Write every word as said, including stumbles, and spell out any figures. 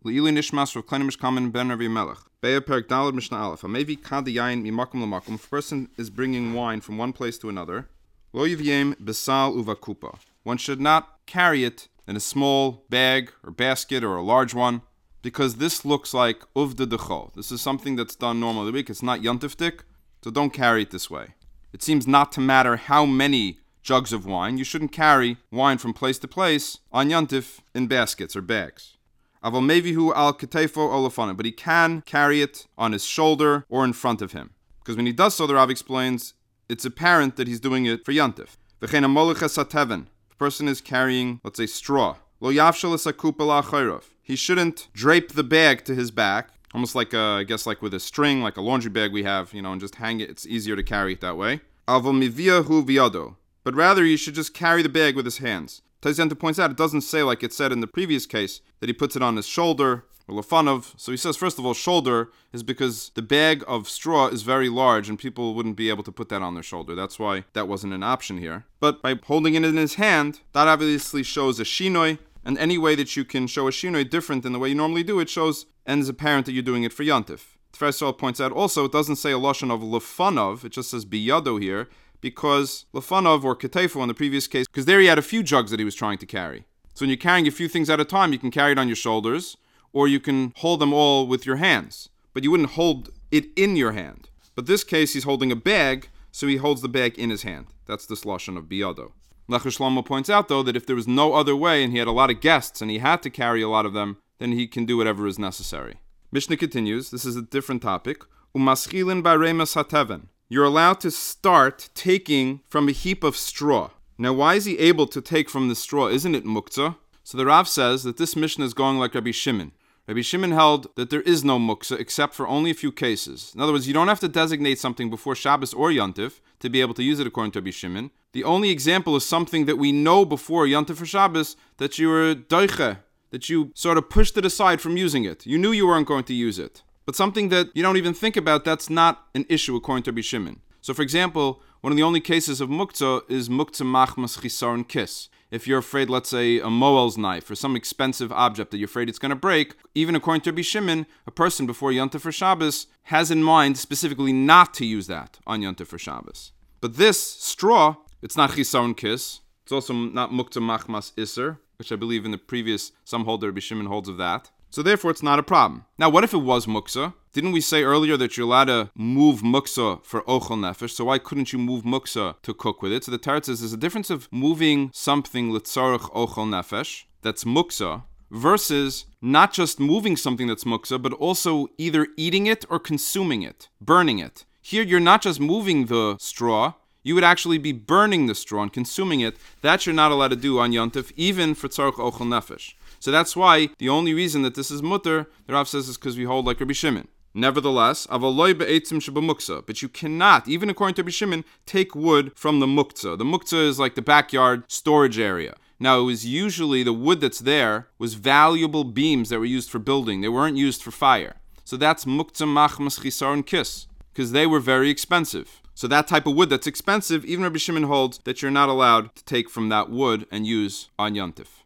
Le'ili nishmas Rav Kleiner Mishkamen ben Ravi Melech. Be'er Perek Daled Mishnah Aleph. Hamevi kad yayin mimakom lamakom. If a person is bringing wine from one place to another, lo yiviem besal uvakupa. One should not carry it in a small bag or basket or a large one, because this looks like uvda dechol. This is something that's done normally the week. It's not yontiftik, so don't carry it this way. It seems not to matter how many jugs of wine. You shouldn't carry wine from place to place on yontif in baskets or bags. Aval mevihu al ketefo olafana, but he can carry it on his shoulder or in front of him, because when he does so, the Rav explains, it's apparent that he's doing it for yontif. V'chein amolicha sateven. The person is carrying, let's say, straw. Lo yavshel esakupa la'achayrav. He shouldn't drape the bag to his back, almost like, a, I guess, like with a string, like a laundry bag we have, you know, and just hang it. It's easier to carry it that way. Aval miviyahu v'yado. But rather, you should just carry the bag with his hands. Taizenta points out, it doesn't say, like it said in the previous case, that he puts it on his shoulder, or lefanov. So he says, first of all, shoulder is because the bag of straw is very large, and people wouldn't be able to put that on their shoulder. That's why that wasn't an option here. But by holding it in his hand, that obviously shows a shinoi, and any way that you can show a shinoi different than the way you normally do it shows, and is apparent that you're doing it for yantif. Tfresol points out also, it doesn't say a lashon of lefanov, it just says biyado here, because lefanov or ketefo in the previous case, because there he had a few jugs that he was trying to carry. So when you're carrying a few things at a time, you can carry it on your shoulders, or you can hold them all with your hands. But you wouldn't hold it in your hand. But this case, he's holding a bag, so he holds the bag in his hand. That's this lashon of biyado. Lecher Shlomo points out, though, that if there was no other way, and he had a lot of guests, and he had to carry a lot of them, then he can do whatever is necessary. Mishnah continues, this is a different topic. Umaschilin baremas hateven. You're allowed to start taking from a heap of straw. Now, why is he able to take from the straw? Isn't it muktzah? So the Rav says that this Mishnah is going like Rabbi Shimon. Rabbi Shimon held that there is no muktzah except for only a few cases. In other words, you don't have to designate something before Shabbos or Yontif to be able to use it according to Rabbi Shimon. The only example is something that we know before Yontif or Shabbos that you were doiche, that you sort of pushed it aside from using it. You knew you weren't going to use it. But something that you don't even think about, that's not an issue according to Rabbi Shimon. So for example, one of the only cases of muktzah is muktzah machmas chisaron kis. If you're afraid, let's say, a moel's knife or some expensive object that you're afraid it's going to break, even according to Rabbi Shimon, a person before Yontif or Shabbos has in mind specifically not to use that on Yontif or Shabbos. But this straw, it's not chisaron kis. It's also not muktzah machmas iser, which I believe in the previous, some hold that Rabbi Shimon holds of that. So therefore, it's not a problem. Now, what if it was muktzah? Didn't we say earlier that you're allowed to move muktzah for ochel nefesh? So why couldn't you move muktzah to cook with it? So the Tarot says there's a difference of moving something l'tzarech ochel nefesh, that's muktzah, versus not just moving something that's muktzah, but also either eating it or consuming it, burning it. Here, you're not just moving the straw, you would actually be burning the straw and consuming it. That you're not allowed to do on Yontif, even for tzarech ochel nefesh. So that's why the only reason that this is mutter, the Rav says, is because we hold like Rabbi Shimon. Nevertheless, avaloi be'etzim shebamuktzah, but you cannot, even according to Rabbi Shimon, take wood from the muktzah. The muktzah is like the backyard storage area. Now, it was usually the wood that's there was valuable beams that were used for building. They weren't used for fire. So that's muktzah machmas chisaron kis, because they were very expensive. So that type of wood that's expensive, even Rabbi Shimon holds that you're not allowed to take from that wood and use on Yontif.